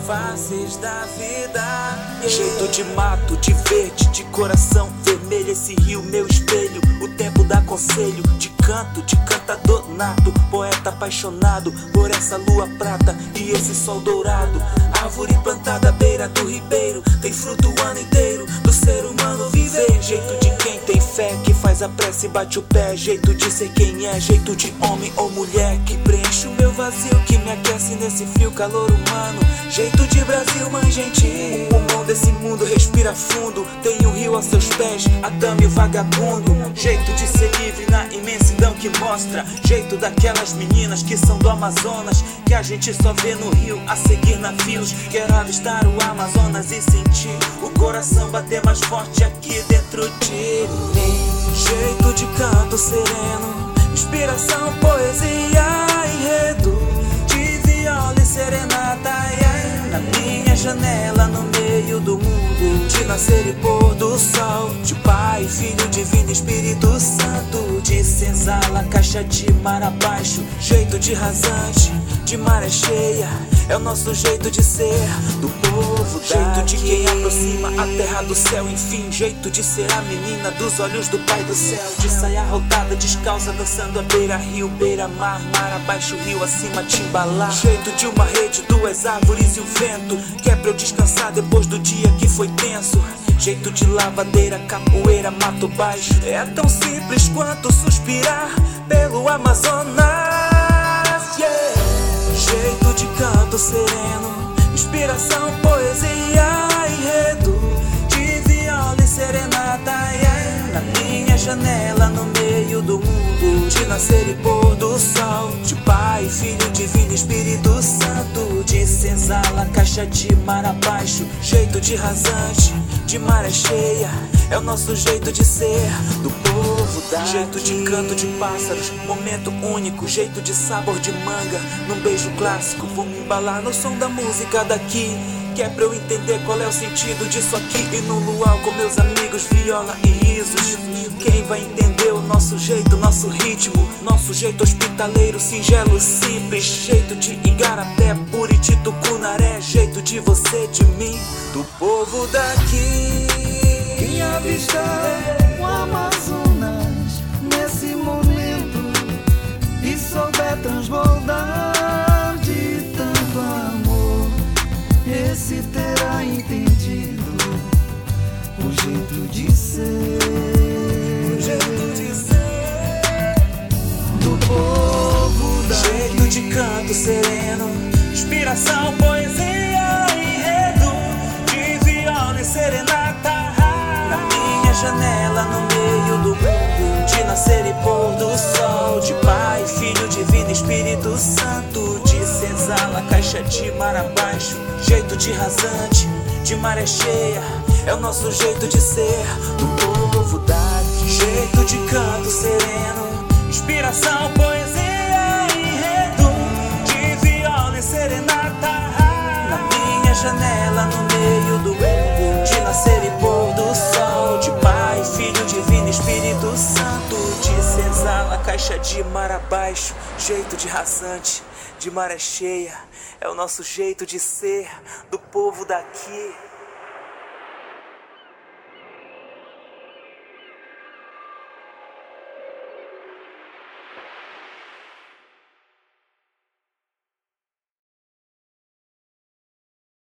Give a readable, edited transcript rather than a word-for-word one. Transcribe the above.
faces da vida. Jeito de mato, de verde, de coração vermelho. Esse rio, meu espelho, o tempo dá conselho. De canto, de cantador nato, poeta apaixonado por essa lua prata e esse sol dourado. Árvore plantada à beira do ribeiro, tem fruto o ano inteiro do ser humano viver. Jeito de quem tem fé, que faz a prece e bate o pé. Jeito de ser quem é, jeito de homem ou mulher, que preenche o meu vazio, que me aquece nesse frio calor humano. Jeito de Brasil, mãe gentil, o pulmão desse mundo respira fundo. Tem um rio aos seus pés, a dama e o vagabundo. Jeito de ser livre na imensidão que mostra. Jeito daquelas meninas que são do Amazonas, que a gente só vê no rio a seguir navios. Quero avistar o Amazonas e sentir o coração bater mais forte aqui dentro de mim. Jeito de canto sereno, inspiração, poesia, enredo, de viola e serenata, na minha janela no meio do mundo, de nascer e pôr do sol, de Pai, Filho, Divino, Espírito Santo, de senzala, caixa de mar abaixo, jeito de rasante, de maré cheia, é o nosso jeito de ser, do povo daqui. Jeito de quem aproxima a terra do céu, enfim, jeito de ser a menina dos olhos do Pai do céu, de saia rodada, descalça, dançando a beira-rio, beira-mar, mar abaixo, rio acima, timbalar. Jeito de uma rede, duas árvores e o vento, que é pra eu descansar depois do dia que foi tenso. Jeito de lavadeira, capoeira, mato baixo, é tão simples quanto suspirar pelo Amazonas, yeah. Jeito de canto sereno, inspiração, poesia, enredo, de viola e serenata, na minha janela no meio do mundo, de nascer e pôr do sol, de Pai, Filho, Divino, Espírito Santo, de senzala, caixa de mar abaixo, jeito de rasante, de maré cheia, é o nosso jeito de ser, do povo daqui. Jeito de canto de pássaros, momento único, jeito de sabor de manga, num beijo clássico, vou me embalar no som da música daqui, que é pra eu entender qual é o sentido disso aqui. E no luau com meus amigos, viola e risos, quem vai entender o nosso jeito, nosso ritmo, nosso jeito hospitaleiro, singelo, simples, jeito de Igarapé, Buriti, Tucunaré, jeito de você, de mim, do povo daqui. Quem avistar o Amazonas nesse momento e souber transbordar de tanto amor, esse terá entendido o jeito de ser, do povo daqui. Jeito de canto sereno, inspiração, poesia, enredo, de viola e serenata, na minha janela no meio do mundo, de nascer e pôr do sol, de Pai, Filho, Divino, Espírito Santo, de senzala, caixa de mar abaixo, jeito de rasante, de maré cheia, é o nosso jeito de ser, do povo daqui. Jeito de canto sereno, inspiração, poesia, enredo, de viola e serenata, na minha janela no meio do mundo, de nascer e pôr do sol, de Pai, Filho, Divino, Espírito Santo, de senzala, caixa de mar abaixo, jeito de rasante, de maré cheia, é o nosso jeito de ser, do povo daqui.